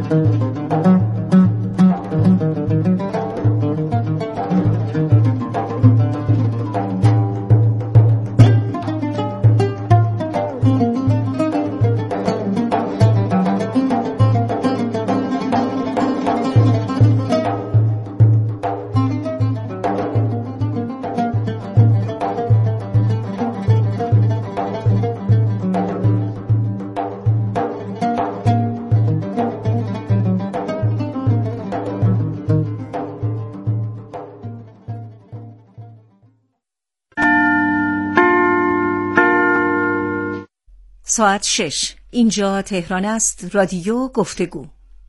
ساعت 6. اینجا تهران است. رادیو گفتگو.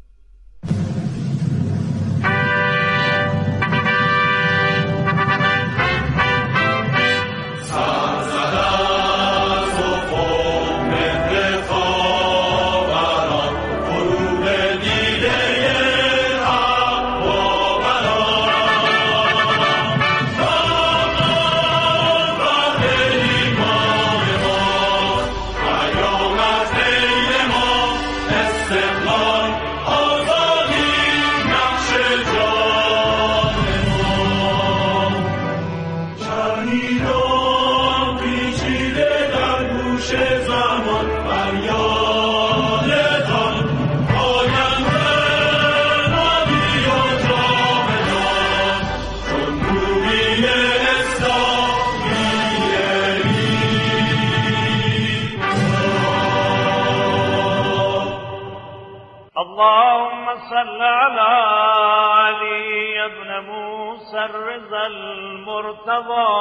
اللهم صل على علي بن موسى الرضا المرتضى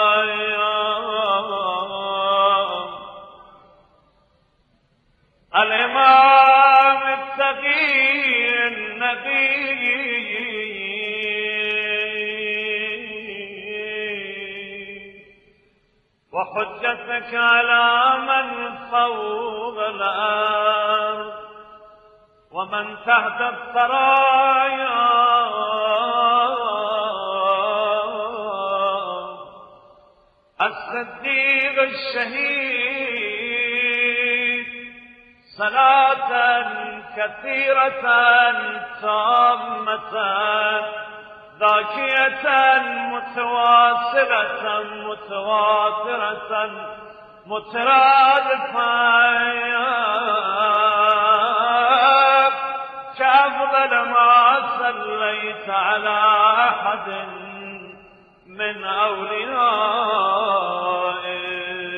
الإمام التقي النبي وحجتك على من فوق الأرض ومن تحت الثرايا الصديق الشهيد صلاة كثيرة تامة ذاكية متواصلة متواترة مترادفة كأفضل ما صليت على أحد من أوليائك.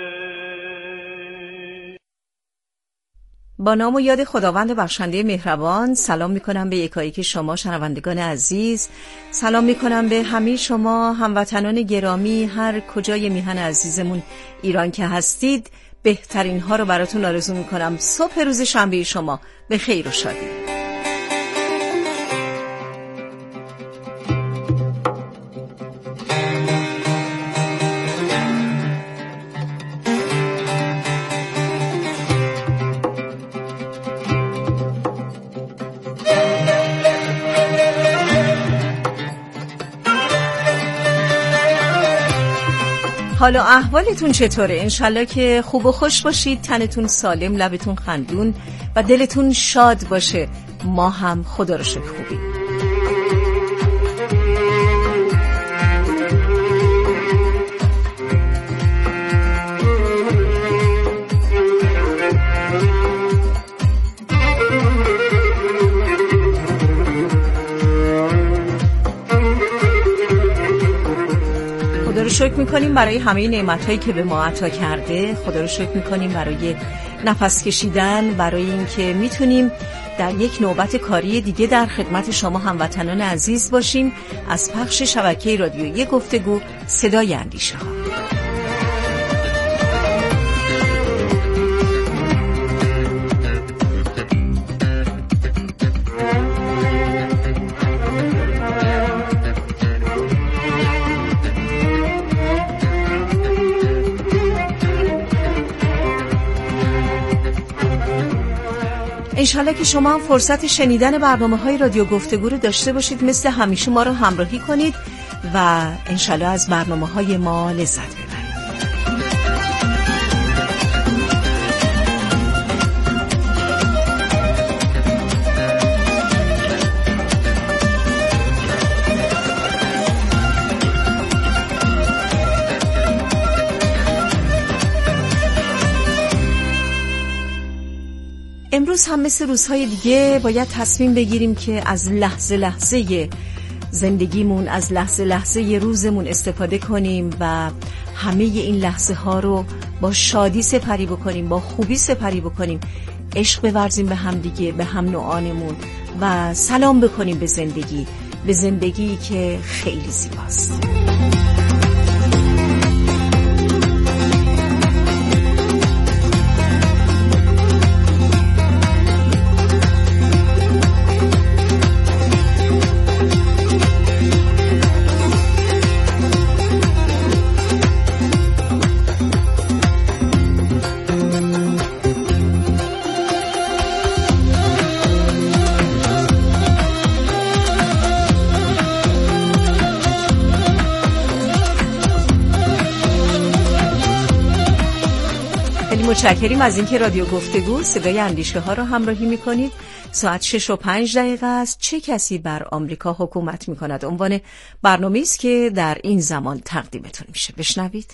با نام و یاد خداوند بخشنده مهربان سلام میکنم به یکایک شما شنوندگان عزیز. سلام میکنم به همه شما هموطنان گرامی، هر کجای میهن عزیزمون ایران که هستید. بهترین ها رو براتون آرزو میکنم. صبح روز شنبه شما به خیر و شادی. حال و احوالتون چطوره؟ انشالله که خوب و خوش باشید، تنتون سالم، لبتون خندون و دلتون شاد باشه. ما هم خدا رو شکر خوبیم. خدا رو شکر میکنیم برای همه نعمت‌هایی که به ما عطا کرده. خدا رو شکر میکنیم برای نفس کشیدن، برای اینکه میتونیم در یک نوبت کاری دیگه در خدمت شما هموطنان عزیز باشیم از پخش شبکه رادیویی گفتگو صدای اندیشه ها. انشالله که شما هم فرصت شنیدن برنامه‌های رادیو گفتگو رو داشته باشید، مثل همیشه ما رو همراهی کنید و انشالله از برنامه‌های ما لذت ببرید. امروز هم مثل روزهای دیگه باید تصمیم بگیریم که از لحظه لحظه زندگیمون، از لحظه لحظه روزمون استفاده کنیم و همه این لحظه ها رو با شادی سپری بکنیم، با خوبی سپری بکنیم، عشق بورزیم به هم دیگه، به هم نوعانمون و سلام بکنیم به زندگی که خیلی زیباست. متشکریم از اینکه رادیو گفتگو صدای اندیشه ها رو همراهی میکنید. ساعت 6:05 است. چه کسی بر آمریکا حکومت میکند؟ عنوان برنامه‌ای است که در این زمان تقدیمتون میشه. بشنوید.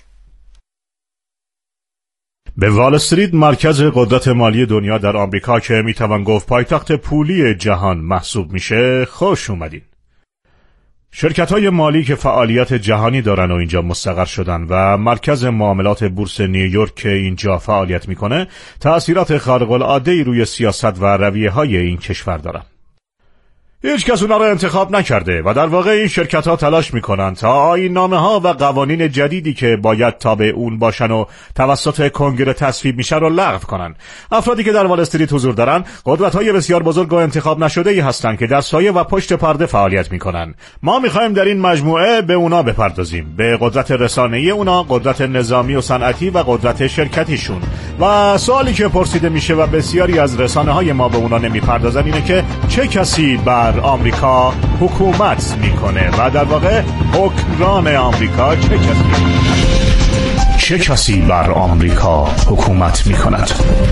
به وال استریت، مرکز قدرت مالی دنیا در آمریکا که میتوان گفت پایتخت پولی جهان محسوب میشه، خوش اومدین. شرکت‌های مالی که فعالیت جهانی دارن و اینجا مستقر شدن و مرکز معاملات بورس نیویورک که اینجا فعالیت میکنه تأثیرات خارق‌العاده‌ای روی سیاست و رویه‌های این کشور دارن. هیچ کس اونا رو انتخاب نکرده و در واقع این شرکت‌ها تلاش میکنن تا آیین‌نامه‌ها و قوانین جدیدی که باید تابع اون باشن و توسط کنگره تصویب میشه رو لغو کنن. افرادی که در وال استریت حضور دارن قدرت‌های بسیار بزرگ و انتخاب نشده‌ای هستن که در سایه و پشت پرده فعالیت میکنن. ما میخوایم در این مجموعه به اونا بپردازیم، به قدرت رسانه‌ای اونا، قدرت نظامی و صنعتی و قدرت شرکتیشون. و سوالی که پرسیده میشه و بسیاری از رسانه‌های ما به اونا نمیپردازن اینه که چه کسی بر آمریکا حکومت میکنه و در واقع حکمران آمریکا چه کسی بر آمریکا حکومت میکند.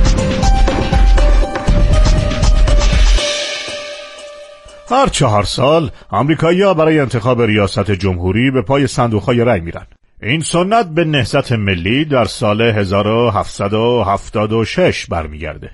هر 4 سال آمریکایی‌ها برای انتخاب ریاست جمهوری به پای صندوق‌های رای میرن. این سنت به نهضت ملی در سال 1776 برمیگرده.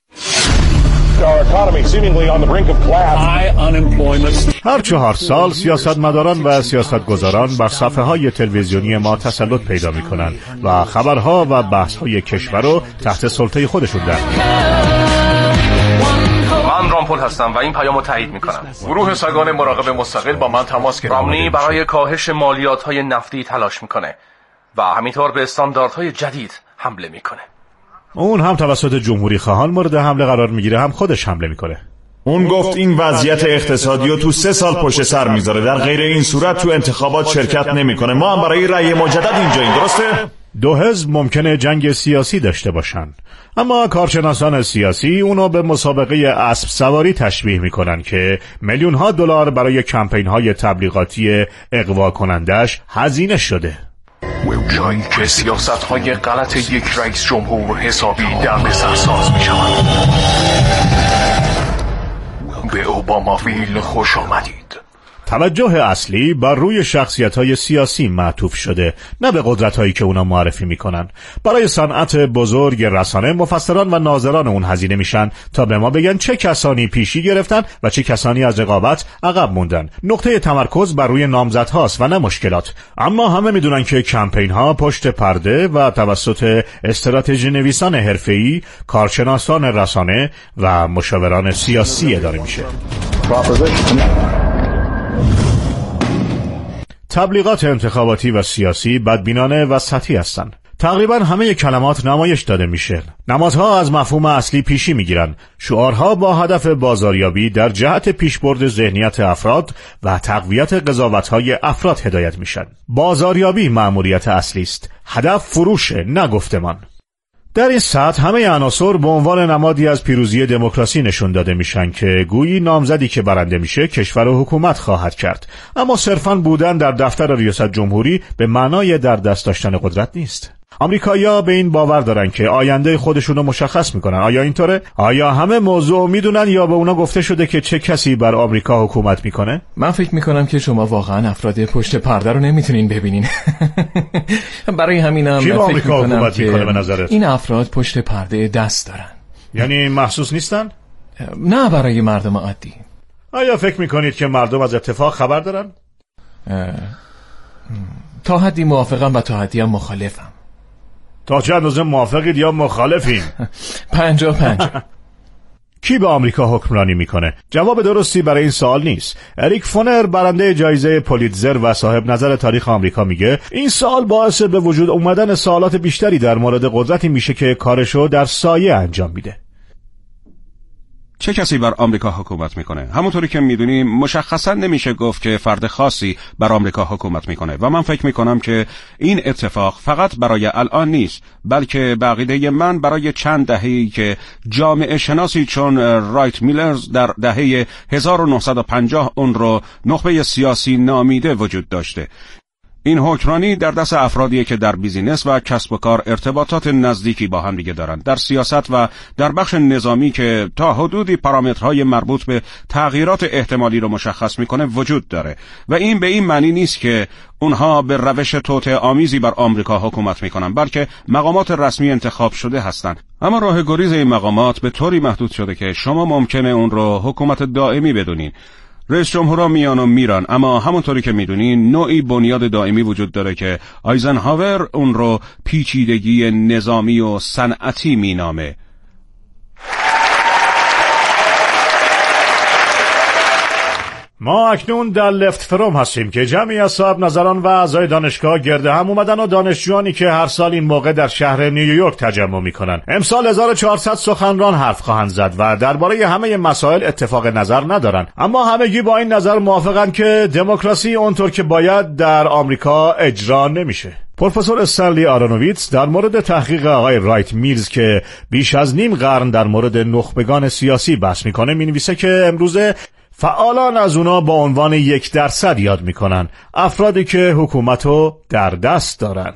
هر 4 سال سیاستمداران و سیاستگزاران بر صفحه‌های تلویزیونی ما تسلط پیدا می‌کنند و خبرها و بحث‌های کشور رو تحت سلطه خودشون در میارن. من رامپول هستم و این پیامو تایید میکنم. گروه سگان مراقب مستقل با من تماس گرفت. رامنی برای کاهش مالیات‌های نفتی تلاش میکنه و همینطور به استانداردهای جدید حمله میکنه. اون هم توسط جمهوری خواهان مورد حمله قرار میگیره، هم خودش حمله میکنه. اون گفت این وضعیت اقتصادی رو تو 3 سال پشت سر میذاره، در غیر این صورت تو انتخابات شرکت نمیکنه. ما هم برای رأی مجدد اینجاییم، درسته؟ 2 حزب ممکنه جنگ سیاسی داشته باشن، اما کارشناسان سیاسی اونو به مسابقه اسب سواری تشبیه میکنن که میلیون‌ها دلار برای کمپین‌های تبلیغاتی اغوا کنندش هزینه شده. جایی که سیاست‌های غلط یک رئیس جمهور حسابی دردسرساز میشوند. به اوباماویل خوش آمدید. توجه اصلی بر روی شخصیت‌های سیاسی معطوف شده، نه به قدرت‌هایی که اونا معرفی میکنن. برای صنعت بزرگ رسانه مفسران و ناظران اون هزینه میشن تا به ما بگن چه کسانی پیشی گرفتن و چه کسانی از رقابت عقب موندن. نقطه تمرکز بر روی نامزدهاست و نه مشکلات. اما همه میدونن که کمپین‌ها پشت پرده و توسط استراتژی نویسان حرفه‌ای، کارشناسان رسانه و مشاوران سیاسی اداره میشه. تبلیغات انتخاباتی و سیاسی بدبینانه و سطحی هستند. تقریبا همه کلمات نمایش داده میشه. نمادها از مفهوم اصلی پیشی میگیرن. شعارها با هدف بازاریابی در جهت پیشبرد ذهنیت افراد و تقویت قضاوت‌های افراد هدایت میشن. بازاریابی مأموریت اصلی است. هدف فروشه، نه گفتمان. در این سطح همه عناصر به عنوان نمادی از پیروزی دموکراسی نشون داده میشن که گویی نامزدی که برنده میشه کشور و حکومت خواهد کرد، اما صرفاً بودن در دفتر ریاست جمهوری به معنای در دست داشتن قدرت نیست. آمریکایی‌ها به این باور دارن که آینده خودشون رو مشخص میکنن. آیا اینطوره؟ آیا همه موضوع میدونن یا به اونا گفته شده که چه کسی بر آمریکا حکومت میکنه؟ من فکر میکنم که شما واقعا افراد پشت پرده رو نمیتونین ببینین. برای همینم کی با آمریکا حکومت میکنه به نظرت؟ این افراد پشت پرده دست دارن. یعنی محسوس نیستن؟ نه، برای مردم عادی. آیا فکر میکنید که مردم از اتفاق خبر دارن؟ تا حدی موافقم و تا حدی هم مخالفم. تا چه اندازه موافقید یا مخالفین؟ 50-50. کی به آمریکا حکمرانی میکنه؟ جواب درستی برای این سوال نیست. اریک فونر، برنده جایزه پولیتزر و صاحب نظر تاریخ آمریکا، میگه این سوال باعث به وجود اومدن سوالات بیشتری در مورد قدرتی میشه که کارشو در سایه انجام میده. چه کسی بر آمریکا حکومت میکنه؟ همونطوری که میدونیم مشخصا نمیشه گفت که فرد خاصی بر آمریکا حکومت میکنه و من فکر میکنم که این اتفاق فقط برای الان نیست، بلکه به عقیده من برای چند دهه‌ای که جامعه شناسی چون رایت میلرز در دهه 1950 اون رو نخبه سیاسی نامیده وجود داشته. این حکمرانی در دست افرادیه که در بیزینس و کسب و کار ارتباطات نزدیکی با هم دیگه دارن، در سیاست و در بخش نظامی که تا حدودی پارامترهای مربوط به تغییرات احتمالی رو مشخص میکنه وجود داره و این به این معنی نیست که اونها به روش توطئه آمیزی بر آمریکا حکومت میکنن، بلکه مقامات رسمی انتخاب شده هستند. اما راه گریز این مقامات به طوری محدود شده که شما ممکنه اون رو حکومت دائمی بدونین. رئیس جمهورها میان و میرن، اما همونطوری که میدونین نوعی بنیاد دائمی وجود داره که آیزنهاور اون رو پیچیدگی نظامی و صنعتی مینامه. ما اکنون در لفت فروم هستیم که جمعی از صاحب نظران و اعضای دانشگاه گرد هم اومدن و دانشجویانی که هر سال این موقع در شهر نیویورک تجمع میکنن امسال 1400 سخنران حرف خواهند زد و درباره همه مسائل اتفاق نظر ندارن، اما همگی با این نظر موافقن که دموکراسی اونطور که باید در آمریکا اجرا نمیشه. پروفسور استنلی آرونوویتس در مورد تحقیق آقای رایت میلز که بیش از نیم قرن در مورد نخبگان سیاسی بحث میکنه مینویسه که امروزه فعالان از اونا با عنوان 1% یاد میکنن، افرادی که حکومتو در دست دارن.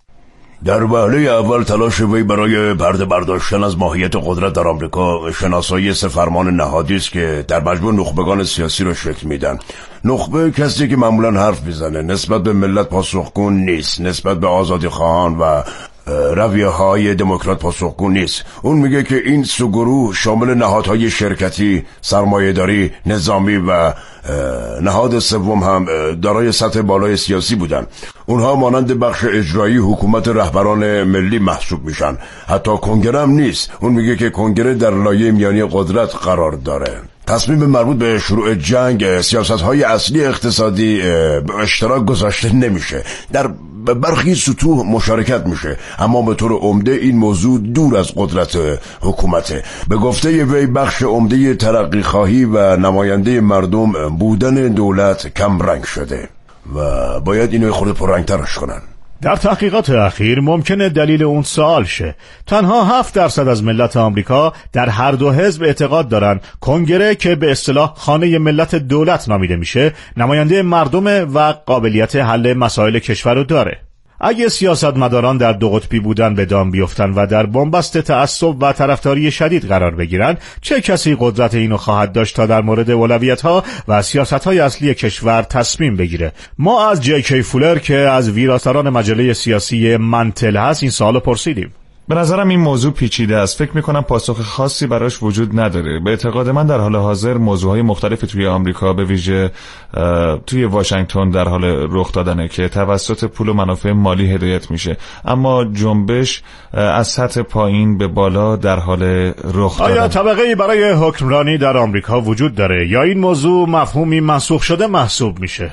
در وهله اول تلاش وی برای پرده برداشتن از ماهیت قدرت در آمریکا شناسایی 3 فرمان نهادی است که در مجموع نخبگان سیاسی را شکل میدن. نخبه کسی که معمولا حرف میزنه، نسبت به ملت پاسخگو نیست، نسبت به آزادیخواهان و رویه های دموکرات پاسخگو نیست. اون میگه که این 3 گروه شامل نهادهای شرکتی، سرمایه‌داری، نظامی و نهاد سوم هم دارای سطح بالای سیاسی بودن. اونها مانند بخش اجرایی حکومت رهبران ملی محسوب میشن. حتی کنگره هم نیست. اون میگه که کنگره در لایه میانی قدرت قرار داره. تصمیم مربوط به شروع جنگ، سیاست‌های اصلی اقتصادی به اشتراک گذاشته نمیشه. در برخی سطوح مشارکت میشه، اما به طور عمده این موضوع دور از قدرت حکومته. به گفته وی بخش عمده ترقی خواهی و نماینده مردم بودن دولت کم رنگ شده و باید اینو خود پررنگ‌ترش کنن. در تحقیقات اخیر ممکنه دلیل اون سوال شه. تنها 7% از ملت آمریکا در هر دو حزب اعتقاد دارن کنگره که به اصطلاح خانه ملت دولت نامیده میشه نماینده مردمه و قابلیت حل مسائل کشور رو داره. اگه سیاستمداران در 2 قطبی بودن به دام بیفتن و در بنبست تعصب و طرفداری شدید قرار بگیرن، چه کسی قدرت اینو خواهد داشت تا در مورد اولویت‌ها و سیاست‌های اصلی کشور تصمیم بگیره؟ ما از جی فولر که از ویراستاران مجله سیاسی منتل هست این سوالو پرسیدیم. به نظرم این موضوع پیچیده است. فکر میکنم پاسخ خاصی براش وجود نداره. به اعتقاد من در حال حاضر موضوعهای مختلفی توی آمریکا به ویژه توی واشنگتن در حال رخ دادنه که توسط پول و منافع مالی هدایت میشه، اما جنبش از سطح پایین به بالا در حال رخ دادن. آیا طبقه‌ای برای حکمرانی در آمریکا وجود داره یا این موضوع مفهومی منسوخ شده محسوب میشه؟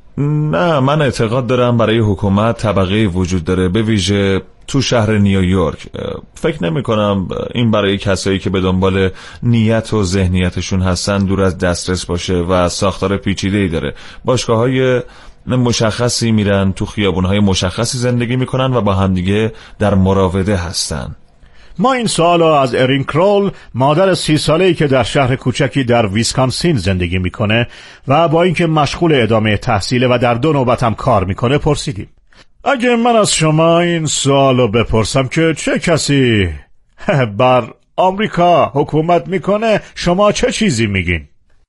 نه، من اعتقاد دارم برای حکومت طبقه‌ای وجود داره، به ویژه تو شهر نیویورک. فکر نمی کنم این برای کسایی که به دنبال نیت و ذهنیتشون هستن دور از دسترس باشه و ساختار پیچیده‌ای داره. باشگاه‌های مشخصی میرن، تو خیابون‌های مشخصی زندگی میکنن و با همدیگه در مراوده هستن. ما این سوالو از ارین کرول، مادر 30 ساله‌ای که در شهر کوچکی در ویسکانسین زندگی میکنه و با اینکه مشغول ادامه تحصیله و در 2 نوبت هم کار میکنه پرسیدیم. اگه من از شما این سوالو بپرسم که چه کسی بر آمریکا حکومت میکنه، شما چه چیزی میگین؟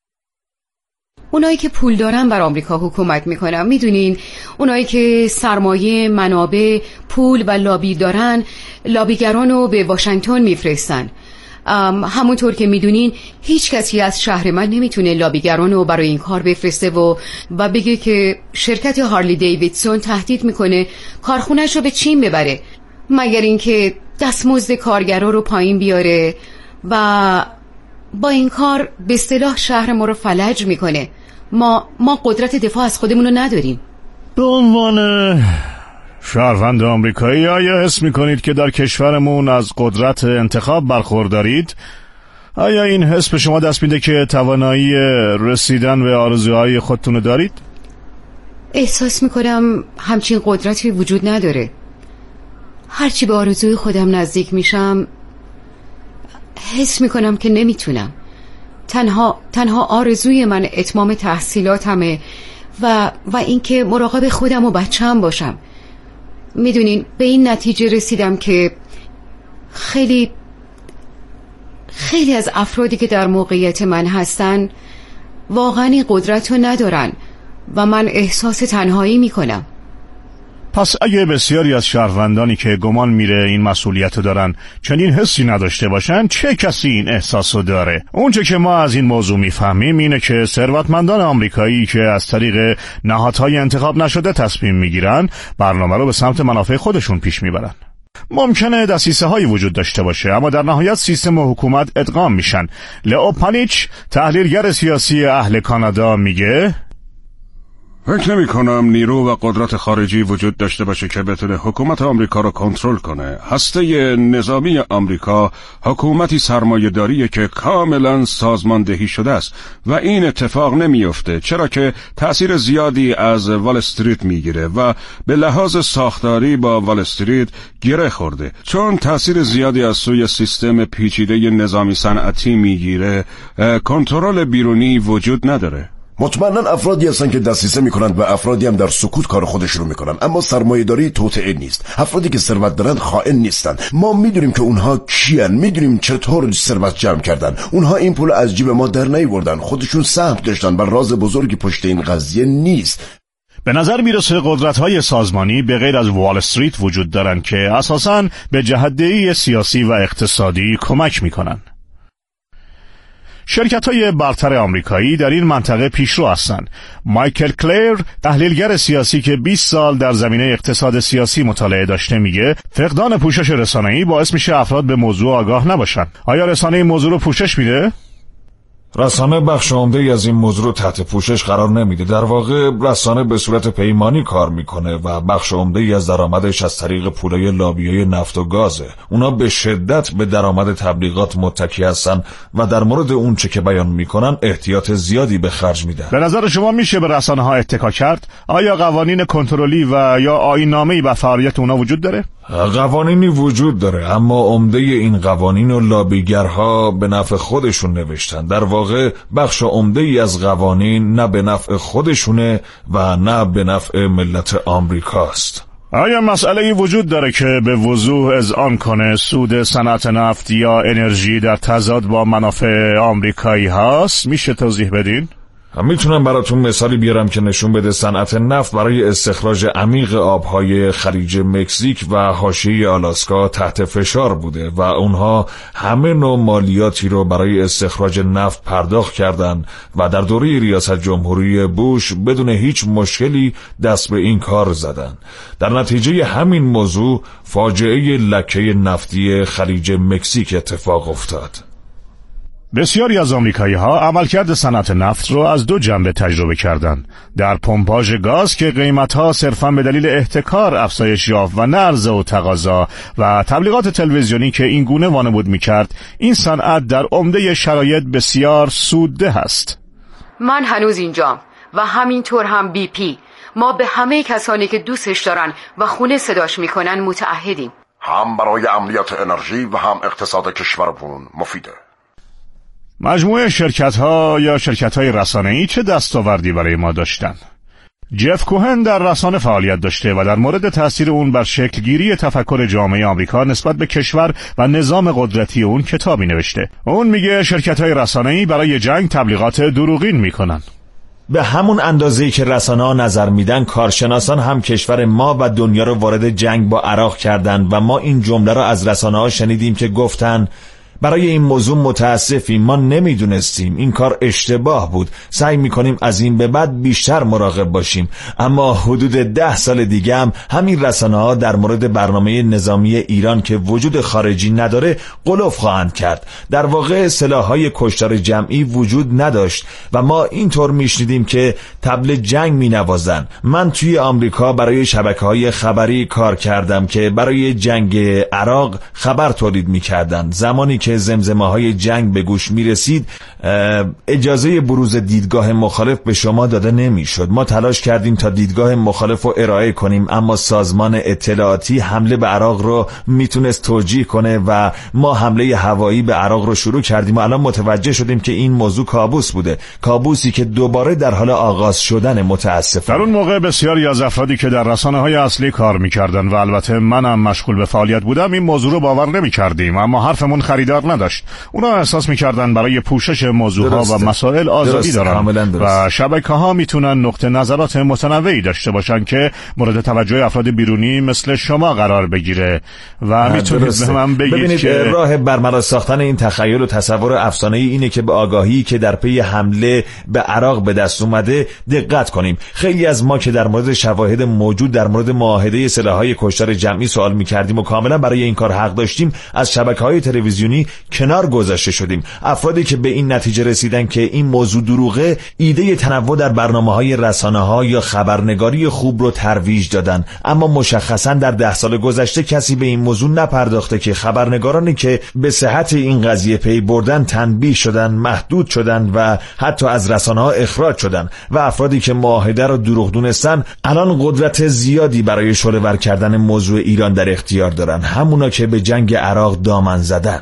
اونایی که پول دارن بر آمریکا حکومت میکنن. میدونین اونایی که سرمایه، منابع، پول و لابی دارن، لابیگران رو به واشنگتن میفرستن. همونطور که میدونین هیچ کسی از شهر من نمیتونه لابیگران رو برای این کار بفرسته و بگه که شرکت هارلی دیویدسون تهدید میکنه کارخونه‌اش رو به چین ببره، مگر اینکه دستمزد کارگرا رو پایین بیاره و با این کار به اصطلاح شهر ما رو فلج میکنه. ما قدرت دفاع از خودمون رو نداریم. به عنوان شهروند آمریکایی آیا حس میکنید که در کشورمون از قدرت انتخاب برخوردارید؟ آیا این حس به شما دست میده که توانایی رسیدن به آرزوهای خودتون دارید؟ احساس میکنم همچین قدرتی وجود نداره. هرچی به آرزوی خودم نزدیک میشم حس میکنم که نمیتونم. تنها آرزوی من اتمام تحصیلاتمه و اینکه مراقب خودم و بچه‌م باشم. میدونین به این نتیجه رسیدم که خیلی از افرادی که در موقعیت من هستن واقعا این قدرت رو ندارن و من احساس تنهایی میکنم. پس اگه بسیاری از شهروندانی که گمان میره این مسئولیت رو دارن چنین حسی نداشته باشن، چه کسی این احساس رو داره؟ اونچه که ما از این موضوع میفهمیم اینه که ثروتمندان آمریکایی که از طریق نهادهای انتخاب نشده تصمیم میگیرن برنامه رو به سمت منافع خودشون پیش میبرن. ممکنه دسیسه هایی وجود داشته باشه اما در نهایت سیستم و حکومت ادغام میشن. لئو پانیچ تحلیلگر سیاسی اهل کانادا میگه فکر نمی کنم نیرو و قدرت خارجی وجود داشته باشه که بتونه حکومت آمریکا رو کنترل کنه. هسته نظامی آمریکا حکومتی سرمایه‌داریه که کاملا سازماندهی شده است و این اتفاق نمیفته چرا که تأثیر زیادی از وال استریت میگیره و به لحاظ ساختاری با وال استریت گره خورده. چون تأثیر زیادی از سوی سیستم پیچیده نظامی صنعتی میگیره، کنترل بیرونی وجود نداره. مطمئناً افرادی هستن که دسیسه میکنند و افرادی هم در سکوت کار خودش رو میکنن، اما سرمایه‌داری توطئه نیست. افرادی که ثروت دارن خائن نیستن. ما میدونیم که اونها کیان، میدونیم چطور ثروت جمع کردن. اونها این پول از جیب ما در نیاوردن، خودشون سهم داشتن و راز بزرگی پشت این قضیه نیست. به نظر میرسه قدرت‌های سازمانی به غیر از وال استریت وجود دارن که اساساً به جهت‌دهی سیاسی و اقتصادی کمک میکنن. شرکت‌های برتر آمریکایی در این منطقه پیشرو هستند. مایکل کلیر، تحلیلگر سیاسی که 20 سال در زمینه اقتصاد سیاسی مطالعه داشته، میگه فقدان پوشش رسانه‌ای باعث میشه افراد به موضوع آگاه نباشن. آیا رسانه این موضوع رو پوشش میده؟ رسانه بخش عمده‌ای از این موضوع رو تحت پوشش قرار نمیده. در واقع رسانه به صورت پیمانی کار میکنه و بخش عمده‌ای از درآمدش از طریق پولای لابیای نفت و گازه. اونا به شدت به درآمد تبلیغات متکی هستن و در مورد اون چه که بیان میکنن احتیاط زیادی به خرج میدن. به نظر شما میشه به رسانه‌ها اتکا کرد؟ آیا قوانین کنترلی و یا آیین‌نامه‌ای بر فعالیت اونا وجود داره؟ قوانینی وجود داره اما عمده این قوانین و لابیگرها به نفع خودشون نوشتن. در واقع بخش عمده ای از قوانین نه به نفع خودشونه و نه به نفع ملت آمریکاست. آیا مسئله‌ای وجود داره که به وضوح اذعان کنه سود صنعت نفت یا انرژی در تضاد با منافع آمریکایی هاست؟ میشه توضیح بدین؟ میتونم براتون مثالی بیارم که نشون بده صنعت نفت برای استخراج عمیق آبهای خلیج مکزیک و حاشیه آلاسکا تحت فشار بوده و اونها همه نوع مالیاتی رو برای استخراج نفت پرداخت کردن و در دوره ریاست جمهوری بوش بدون هیچ مشکلی دست به این کار زدن. در نتیجه همین موضوع فاجعه لکه نفتی خلیج مکزیک اتفاق افتاد. بسیاری از آمریکایی‌ها عملکرد صنعت نفت رو از دو جنبه تجربه کردند. در پمپاژ گاز که قیمت‌ها صرفاً به دلیل احتکار افزایش یافت و نه عرضه و تقاضا، و تبلیغات تلویزیونی که این گونه وانمود می‌کرد، این صنعت در عمده شرایط بسیار سودده است. من هنوز اینجام و همینطور هم بی پی. ما به همه کسانی که دوستش دارن و خونه صداش میکنن متعهدیم. هم برای امنیت انرژی و هم اقتصاد کشورمون مفیده. مجموعه شرکت‌ها یا شرکت‌های رسانه‌ای چه دستاوردی برای ما داشتن؟ جف کوهن در رسانه فعالیت داشته و در مورد تأثیر اون بر شکلگیری تفکر جامعه آمریکا نسبت به کشور و نظام قدرتی اون کتابی نوشته. اون میگه شرکت‌های رسانه‌ای برای جنگ تبلیغات دروغین میکنن. به همون اندازه‌ای که رسانه‌ها نظر میدن، کارشناسان هم کشور ما و دنیا رو وارد جنگ با عراق کردند و ما این جمله رو از رسانه‌ها شنیدیم که گفتن برای این موضوع متاسفیم، ما نمیدونستیم، این کار اشتباه بود. سعی میکنیم از این به بعد بیشتر مراقب باشیم. اما حدود 10 سال دیگه هم همین رسانه‌ها در مورد برنامه نظامی ایران که وجود خارجی نداره غلوف خواهند کرد. در واقع سلاح‌های کشتار جمعی وجود نداشت و ما اینطور میشنیدیم که طبل جنگ مینوازن. من توی آمریکا برای شبکه‌های خبری کار کردم که برای جنگ عراق خبر تولید میکردن. زمانی که زمزمه‌های جنگ به گوش میرسید اجازه بروز دیدگاه مخالف به شما داده نمیشد. ما تلاش کردیم تا دیدگاه مخالف رو ارائه کنیم، اما سازمان اطلاعاتی حمله به عراق رو میتونست توجیه کنه و ما حمله هوایی به عراق رو شروع کردیم و الان متوجه شدیم که این موضوع کابوس بوده، کابوسی که دوباره در حال آغاز شدن. متاسفم. در اون موقع بسیاری از افرادی که در رسانه‌های اصلی کار میکردن و البته منم مشغول به فعالیت بودم این موضوع رو باور نمیکردیم، اما حرفمون خریدار نداشت. اونا احساس میکردن برای پوشش موضوعها و مسائل آزادی دارن و شبکه‌ها میتونن نقطه نظرات متنوعی داشته باشن که مورد توجه افراد بیرونی مثل شما قرار بگیره و میتونید به من بگید که راه برملا ساختن این تخیل و تصور افسانه‌ای اینه که به آگاهی که در پی حمله به عراق به دست اومده دقت کنیم. خیلی از ما که در مورد شواهد موجود در مورد معاهده سلاح‌های کشتار جمعی سوال می‌کردیم و کاملا برای این کار حق داشتیم، از شبکه‌های تلویزیونی کنار گذاشته شدیم. افرادی که به این نتیجه رسیدن که این موضوع دروغه، ایده تنوع در برنامه‌های رسانه‌ها یا خبرنگاری خوب رو ترویج دادن، اما مشخصاً در 10 سال گذشته کسی به این موضوع نپرداخته که خبرنگارانی که به صحت این قضیه پی بردن تنبیه شدن، محدود شدن و حتی از رسانه‌ها اخراج شدن و افرادی که معاهده رو دروغ دونستن الان قدرت زیادی برای شعله‌ور کردن موضوع ایران در اختیار دارن، همونا که به جنگ عراق دامن زدن.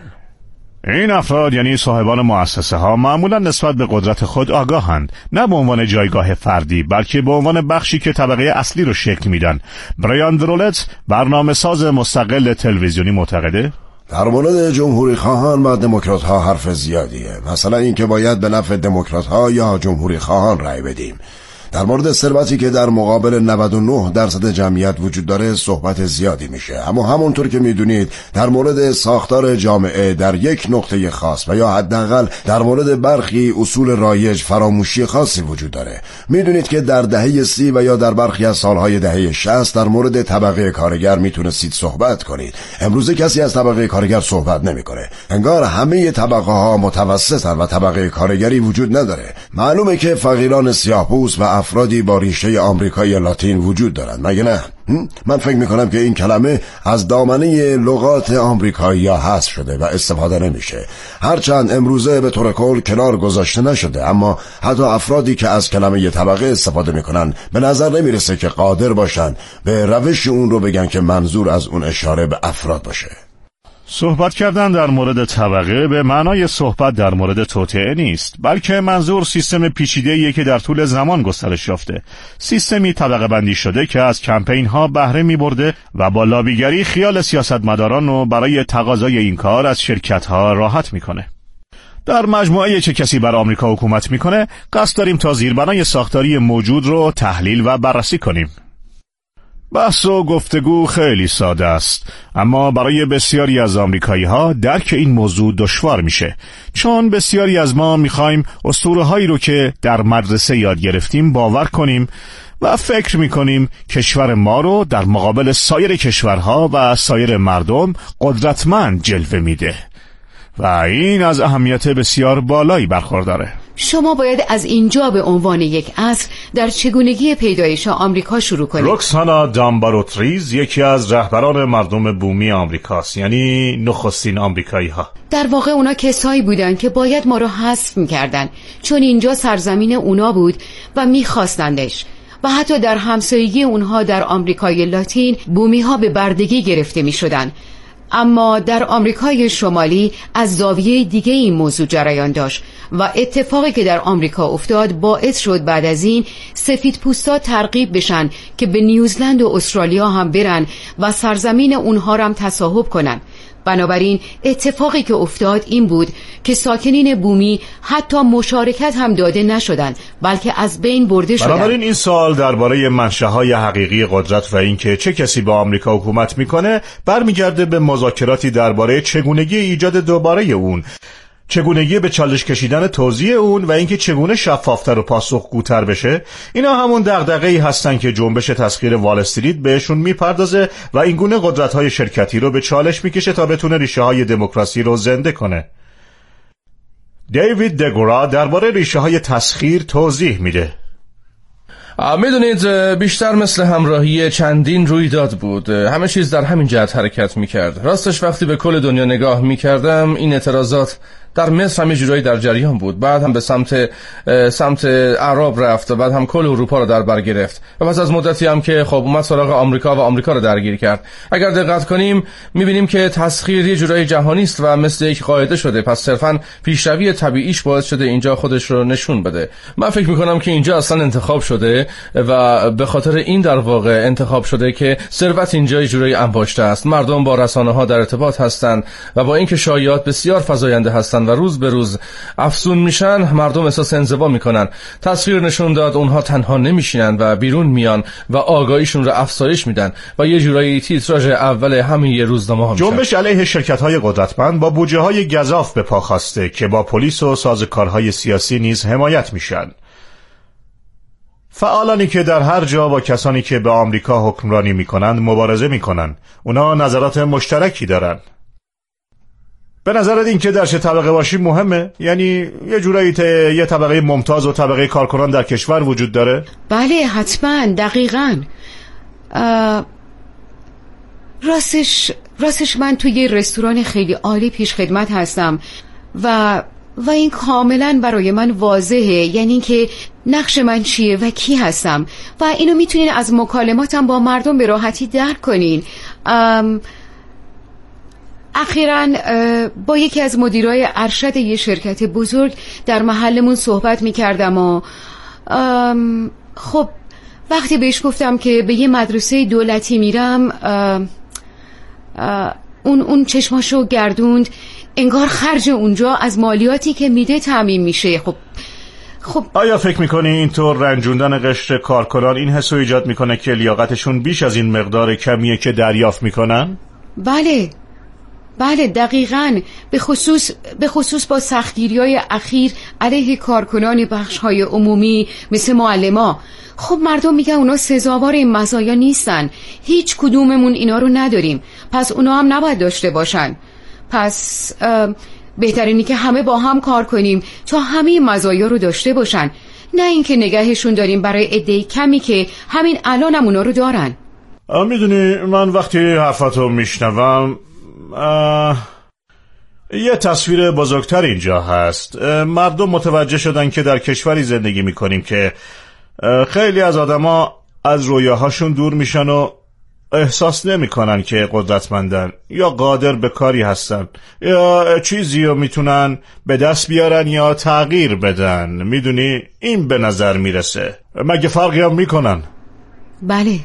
این افراد یعنی صاحبان مؤسسه ها معمولا نسبت به قدرت خود آگاهند، نه به عنوان جایگاه فردی بلکه به عنوان بخشی که طبقه اصلی رو شکل میدن. برایان درولت، برنامه‌ساز مستقل تلویزیونی، معتقده در مورد جمهوری خواهان و دموکرات ها حرف زیادیه، مثلا اینکه باید به نفع دموکرات ها یا جمهوری خواهان رأی بدیم. در مورد ثروتی که در مقابل 99% جمعیت وجود داره صحبت زیادی میشه، اما همونطور که میدونید در مورد ساختار جامعه در یک نقطه خاص و یا حداقل در مورد برخی اصول رایج فراموشی خاصی وجود داره. میدونید که در دهه 30 و یا در برخی از سالهای دهه 60 در مورد طبقه کارگر میتونستید صحبت کنید. امروزه کسی از طبقه کارگر صحبت نمیکنه. انگار همه طبقه ها متوسطن و طبقه کارگری وجود نداره. معلومه که فقیران سیاه‌پوست و افرادی با ریشه آمریکای لاتین وجود دارند، مگه نه؟ من فکر میکنم که این کلمه از دامنه لغات آمریکایی حذف شده و استفاده نمیشه، هرچند امروزه به طور کل کنار گذاشته نشده، اما حتی افرادی که از کلمه طبقه استفاده میکنن به نظر نمیرسه که قادر باشن به روش اون رو بگن که منظور از اون اشاره به افراد باشه. صحبت کردن در مورد طبقه به معنای صحبت در مورد توطئه نیست، بلکه منظور سیستم پیچیده‌ایه که در طول زمان گسترش یافته، سیستمی طبقه بندی شده که از کمپین ها بهره می‌برده و با لابیگری خیال سیاستمداران رو برای تقاضای این کار از شرکت ها راحت میکنه. در مجموعه چه کسی بر آمریکا حکومت میکنه قصد داریم تا زیربنای ساختاری موجود رو تحلیل و بررسی کنیم. بحث و گفتگو خیلی ساده است، اما برای بسیاری از آمریکایی‌ها درک این موضوع دشوار میشه، چون بسیاری از ما میخوایم اسطوره‌هایی رو که در مدرسه یاد گرفتیم باور کنیم و فکر میکنیم کشور ما رو در مقابل سایر کشورها و سایر مردم قدرتمند جلوه میده و این از اهمیت بسیار بالایی برخورداره. شما باید از اینجا به عنوان یک اصل در چگونگی پیدایش آمریکا شروع کنید. رکسانا دامباروتریز یکی از رهبران مردم بومی آمریکاست، یعنی نخستین آمریکایی ها. در واقع اونا کسایی بودن که باید ما رو حذف میکردن، چون اینجا سرزمین اونا بود و میخواستندش و حتی در همسایگی اونها در آمریکای لاتین بومی ها به بردگی گرفته میشدن. اما در آمریکای شمالی از زاویه دیگه این موضوع جریان داشت و اتفاقی که در آمریکا افتاد باعث شد بعد از این سفیدپوستا ترغیب بشن که به نیوزلند و استرالیا هم برن و سرزمین اونها رو هم تصاحب کنن. بنابراین اتفاقی که افتاد این بود که ساکنین بومی حتی مشارکت هم داده نشدند، بلکه از بین برده شدند. بنابراین این سوال درباره منشأهای حقیقی قدرت و اینکه چه کسی به آمریکا حکومت میکنه برمیگرده به مذاکراتی درباره چگونگی ایجاد دوباره اون، چگونگی به چالش کشیدن توزیع اون و اینکه چگونه شفافتر و پاسخگوتر بشه. اینا همون دغدغه‌ای هستن که جنبش تسخیر وال استریت بهشون میپردازه و این گونه قدرت‌های شرکتی رو به چالش میکشه تا بتونه ریشه‌های دموکراسی رو زنده کنه. دیوید دگورا درباره ریشه‌های تسخیر توضیح میده. میدونید بیشتر مثل همراهی چندین رویداد بود. همه چیز در همین جهت حرکت میکرد. راستش وقتی به کل دنیا نگاه میکردم این اعتراضات در مصر هم یه جورایی در جریان بود، بعد هم به سمت اعراب رفت و بعد هم کل اروپا رو در بر گرفت و پس از مدتی هم که خب اومد سراغ آمریکا و آمریکا رو درگیر کرد. اگر دقت کنیم میبینیم که تسخیر یه جورایی جهانی است و مثل یک قاعده شده، پس صرفاً پیشروی طبیعیش باعث شده اینجا خودش رو نشون بده. من فکر میکنم که اینجا اصلا انتخاب شده و به خاطر این در واقع انتخاب شده که ثروت اینجا یه جورایی انباشته است. مردم با رسانه‌ها در ارتباط هستند و با اینکه شایعات بسیار فزاینده هستند و روز به روز افزون میشن، مردم احساس انزوا میکنن. تصویر نشون داد اونها تنها نمیشینن و بیرون میان و آگاهیشون رو افزایش میدن و یه جورایی تیتراژ اول همین یه روزنامه ها میشن. جنبش علیه شرکت‌های قدرتمند با بودجه‌های گزاف به پا خواسته که با پلیس و سازوکارهای سیاسی نیز حمایت میشن. فعالانی که در هر جا با کسانی که به آمریکا حکمرانی میکنند مبارزه میکنن. اونا نظرات مشترکی دارن. به نظرت این که در چه طبقه باشی مهمه؟ یعنی یه جورایی یه طبقه ممتاز و طبقه کارکنان در کشور وجود داره؟ بله حتما، دقیقاً. راستش من توی یه رستوران خیلی عالی پیش خدمت هستم و این کاملا برای من واضحه، یعنی که نقش من چیه و کی هستم و اینو میتونین از مکالماتم با مردم به راحتی درک کنین. اخیراً با یکی از مدیرای ارشد یه شرکت بزرگ در محلمون صحبت میکردم و خب وقتی بهش گفتم که به یه مدرسه دولتی میرم اون چشماشو گردوند، انگار خرج اونجا از مالیاتی که میده تامین میشه. خب آیا فکر میکنی اینطور رنجوندن قشر کارکنان این حسو ایجاد میکنه که لیاقتشون بیش از این مقدار کمیه که دریافت میکنن؟ بله دقیقاً، به خصوص با سختگیری‌های اخیر علیه کارکنان بخش‌های عمومی مثل معلما. خب مردم میگن اونا سزاوار این مزایا نیستن، هیچ کدوممون اینا رو نداریم، پس اونا هم نباید داشته باشن. پس بهترینی که همه با هم کار کنیم تا همه مزایا رو داشته باشن، نه اینکه نگهشون داریم برای عده کمی که همین الانم اونا رو دارن. میدونی من وقتی حرفاتو میشنوم یه تصویر بزرگتر اینجا هست. مردم متوجه شدن که در کشوری زندگی میکنیم که خیلی از آدما از رویاهاشون دور میشن و احساس نمیکنن که قدرتمندن یا قادر به کاری هستن یا چیزی رو میتونن به دست بیارن یا تغییر بدن. میدونی این به نظر میرسه. مگه فرقی هم میکنن؟ بله،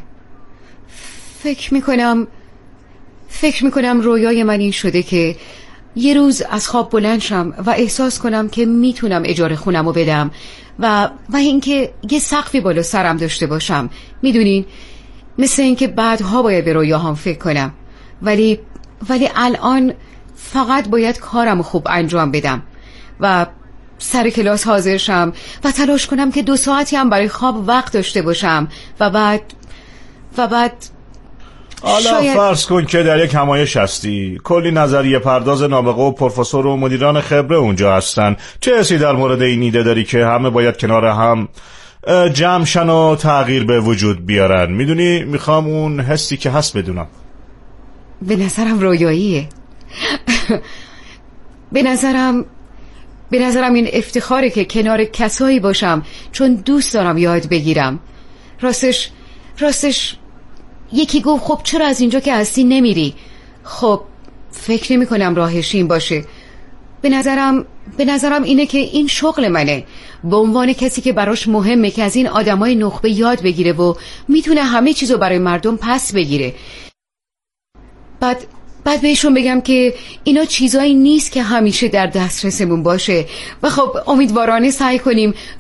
فکر میکنم رویای من این شده که یه روز از خواب بلند شم و احساس کنم که میتونم اجاره خونمو بدم و اینکه یه سقفی بالا سرم داشته باشم. میدونین مثل اینکه بعدها باید به رویاهام فکر کنم، ولی الان فقط باید کارمو خوب انجام بدم و سر کلاس حاضر شم و تلاش کنم که 2 ساعتی هم برای خواب وقت داشته باشم و بعد حالا فرض کن که در یک همایش هستی، کلی نظریه پرداز نابغه و پروفسور و مدیران خبره اونجا هستن. چه حسی در مورد این ایده داری که همه باید کنار هم جمع شن و تغییر به وجود بیارن؟ میدونی میخوام اون حسی که هست بدونم. به نظرم رویاییه. به نظرم این افتخاره که کنار کسایی باشم چون دوست دارم یاد بگیرم. راستش یکی گفت خب چرا از اینجا که هستی نمیری؟ خب فکر نمی کنم راهش این باشه. به نظرم اینه که این شغل منه، به عنوان کسی که براش مهمه که از این آدمای نخبه یاد بگیره و میتونه همه چیزو برای مردم پس بگیره. بعد بهشون بگم که اینا چیزایی نیست که همیشه در دسترسمون باشه و خب امیدوارانه سعی کنیم